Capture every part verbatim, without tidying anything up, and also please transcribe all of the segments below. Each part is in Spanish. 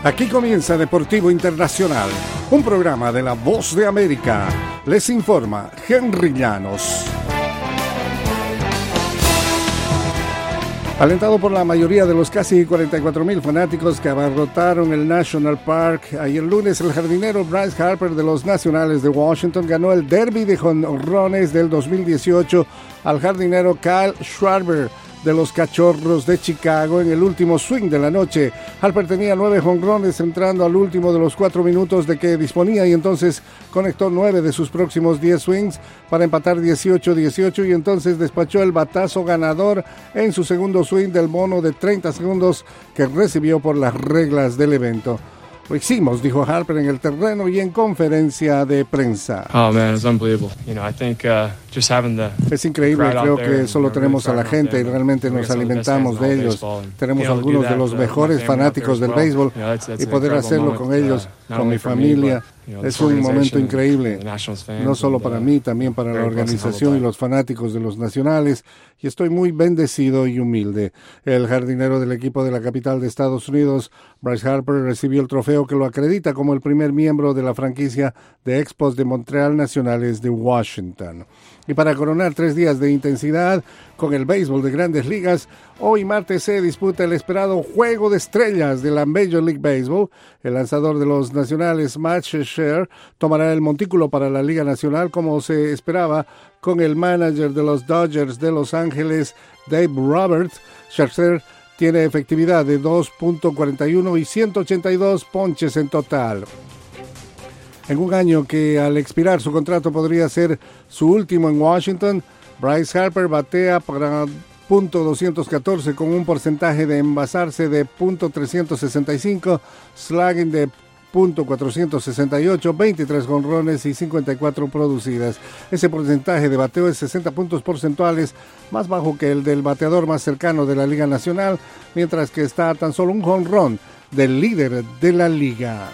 Aquí comienza Deportivo Internacional, un programa de La Voz de América. Les informa Henry Llanos. Alentado por la mayoría de los casi cuarenta y cuatro mil fanáticos que abarrotaron el National Park, ayer lunes el jardinero Bryce Harper de los Nacionales de Washington ganó el Derby de jonrones del dos mil dieciocho al jardinero Kyle Schwarber de los Cachorros de Chicago en el último swing de la noche. Harper tenía nueve jonrones entrando al último de los cuatro minutos de que disponía y entonces conectó nueve de sus próximos diez swings para empatar dieciocho dieciocho y entonces despachó el batazo ganador en su segundo swing del bono de treinta segundos que recibió por las reglas del evento. Lo hicimos, dijo Harper en el terreno y en conferencia de prensa. Oh man, it's unbelievable. You know, I think uh, just having the Es increíble, creo que solo tenemos a la gente y realmente nos alimentamos de ellos. Tenemos algunos de los mejores fanáticos del béisbol y poder hacerlo con ellos, con mi familia, es un momento increíble, no solo para mí, también para la organización y los fanáticos de los Nacionales, y estoy muy bendecido y humilde. El jardinero del equipo de la capital de Estados Unidos, Bryce Harper, recibió el trofeo que lo acredita como el primer miembro de la franquicia de Expos de Montreal Nacionales de Washington. Y para coronar tres días de intensidad con el béisbol de Grandes Ligas, hoy martes se disputa el esperado Juego de Estrellas de la Major League Baseball. El lanzador de los Nacionales, Matt Scherzer, tomará el montículo para la Liga Nacional como se esperaba con el manager de los Dodgers de Los Ángeles, Dave Roberts. Scherzer tiene efectividad de dos punto cuarenta y uno y ciento ochenta y dos ponches en total. En un año que al expirar su contrato podría ser su último en Washington, Bryce Harper batea para punto doscientos catorce con un porcentaje de envasarse de punto trescientos sesenta y cinco, slugging de punto cuatrocientos sesenta y ocho, veintitrés jonrones y cincuenta y cuatro producidas. Ese porcentaje de bateo es sesenta puntos porcentuales, más bajo que el del bateador más cercano de la Liga Nacional, mientras que está a tan solo un jonrón del líder de la liga.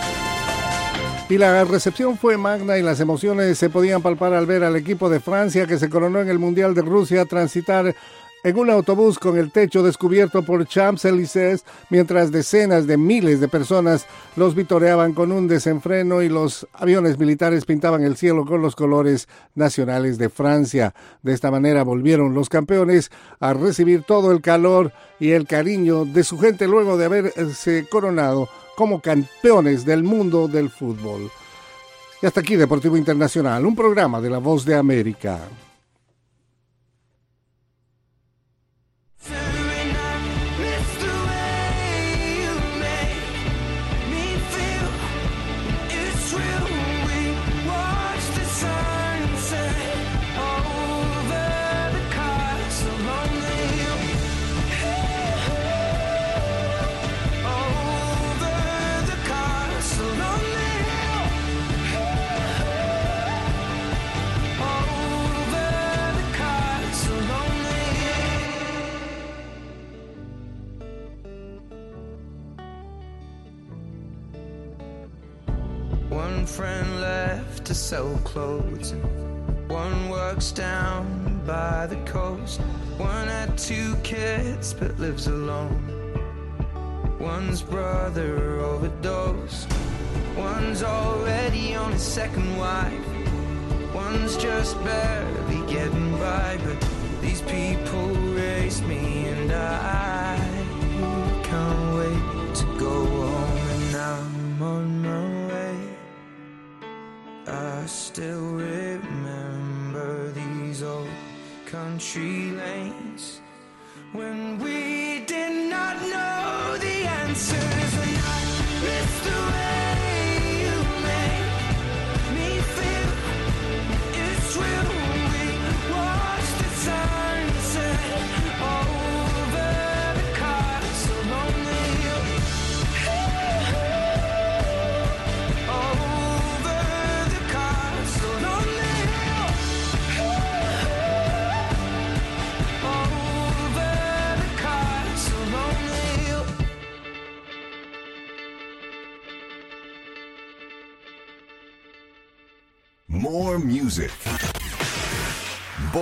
Y la recepción fue magna y las emociones se podían palpar al ver al equipo de Francia que se coronó en el Mundial de Rusia transitar en un autobús con el techo descubierto por Champs-Élysées, mientras decenas de miles de personas los vitoreaban con un desenfreno y los aviones militares pintaban el cielo con los colores nacionales de Francia. De esta manera volvieron los campeones a recibir todo el calor y el cariño de su gente luego de haberse coronado como campeones del mundo del fútbol. Y hasta aquí Deportivo Internacional, un programa de La Voz de América. One friend left to sell clothes, and one works down by the coast. One had two kids but lives alone. One's brother overdosed. One's already on his second wife. One's just barely getting by, but these people raised me and I can't wait to go home. And now I'm on my way. I still remember these old country lanes when we did not know the answers, and I miss the way you make me feel. It's real. We watch the sunset over the castle on the hill. More music.